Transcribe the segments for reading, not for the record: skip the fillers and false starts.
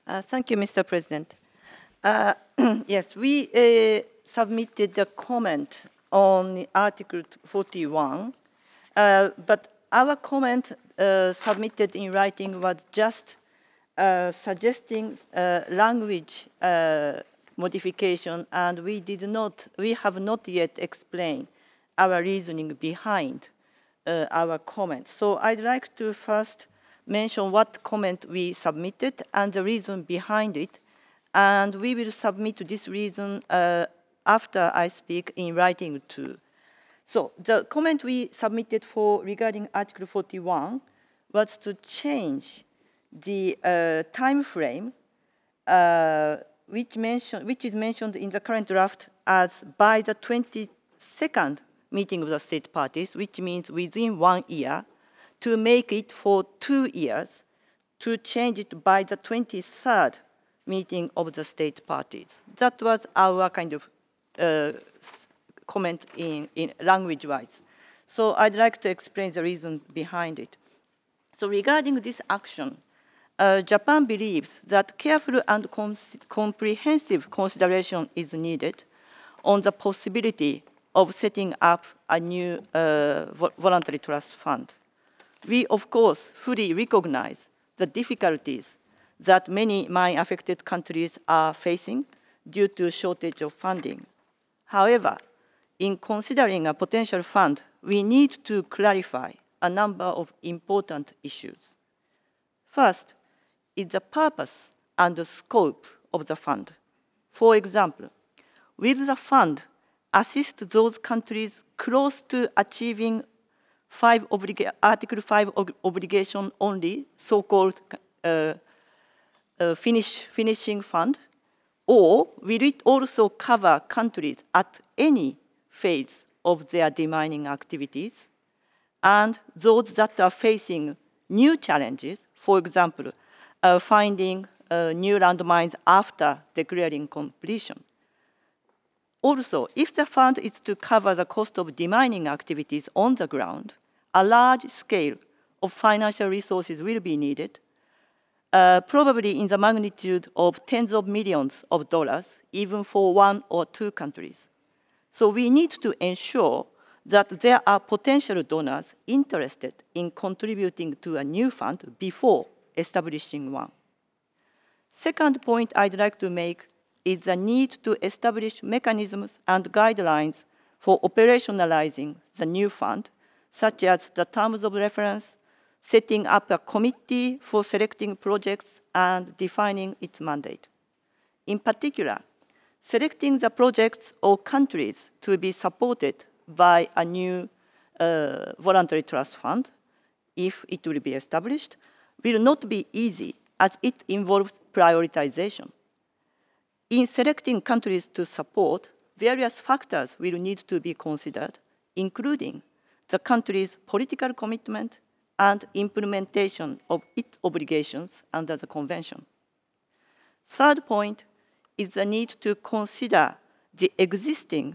Thank you, Mr. President. Yes, we submitted a comment on Article 41, but our comment submitted in writing was just suggesting language modification, and we have not yet explained our reasoning behind our comment. So I'd like to first mention what comment we submitted and the reason behind it, and we will submit this reason after I speak in writing too. So the comment we submitted for regarding Article 41 was to change the time frame which is mentioned in the current draft as by the 22nd meeting of the state parties, which means within 1 year, to make it for 2 years, to change it by the 23rd meeting of the state parties. That was our kind of comment in language-wise. So I'd like to explain the reason behind it. So regarding this action, Japan believes that careful and comprehensive consideration is needed on the possibility of setting up a new voluntary trust fund. We, of course, fully recognize the difficulties that many mine-affected countries are facing due to shortage of funding. However, in considering a potential fund, we need to clarify a number of important issues. First is the purpose and the scope of the fund. For example, will the fund assist those countries close to achieving Article 5 obligation only, so-called finishing fund, or will it also cover countries at any phase of their demining activities, and those that are facing new challenges, for example, finding new landmines after declaring completion? Also, if the fund is to cover the cost of demining activities on the ground, a large scale of financial resources will be needed, probably in the magnitude of tens of millions of dollars, even for 1 or 2 countries. So we need to ensure that there are potential donors interested in contributing to a new fund before establishing one. Second point I'd like to make is the need to establish mechanisms and guidelines for operationalizing the new fund, such as the terms of reference, setting up a committee for selecting projects, and defining its mandate. In particular, selecting the projects or countries to be supported by a new voluntary trust fund, if it will be established, will not be easy as it involves prioritization. In selecting countries to support, various factors will need to be considered, including the country's political commitment and implementation of its obligations under the convention. Third point is the need to consider the existence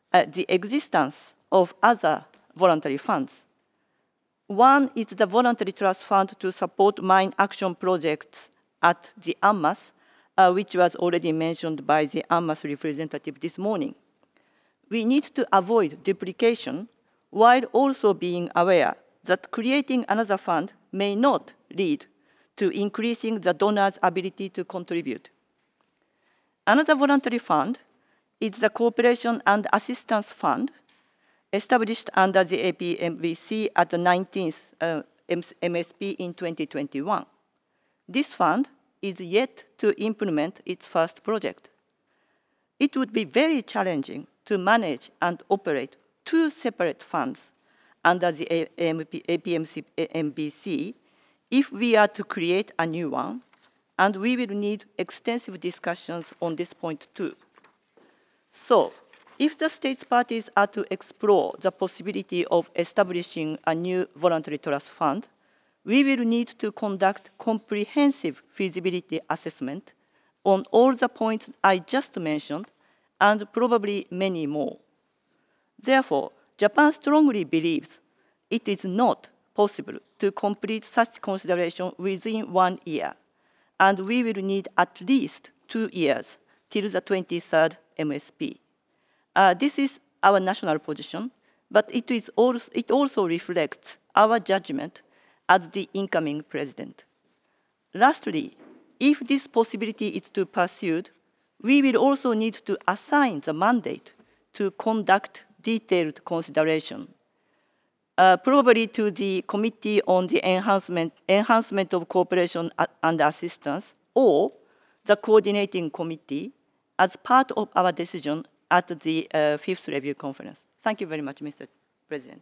of other voluntary funds. One is the Voluntary Trust Fund to support mine action projects at the UNMAS, which was already mentioned by the UNMAS representative this morning. We need to avoid duplication while also being aware that creating another fund may not lead to increasing the donor's ability to contribute. Another voluntary fund is the Cooperation and Assistance Fund, established under the APMBC at the 19th MSP in 2021. This fund is yet to implement its first project. It would be very challenging to manage and operate 2 separate funds under the APMBC if we are to create a new one, and we will need extensive discussions on this point too. So, if the states parties are to explore the possibility of establishing a new voluntary trust fund, we will need to conduct comprehensive feasibility assessment on all the points I just mentioned, and probably many more. Therefore, Japan strongly believes it is not possible to complete such consideration within 1 year, and we will need at least 2 years till the 23rd MSP. This is our national position, but it also reflects our judgment as the incoming president. Lastly, if this possibility is to be pursued, we will also need to assign the mandate to conduct detailed consideration, probably to the Committee on the Enhancement of Cooperation and Assistance, or the Coordinating Committee, as part of our decision at the Fifth Review Conference. Thank you very much, Mr. President.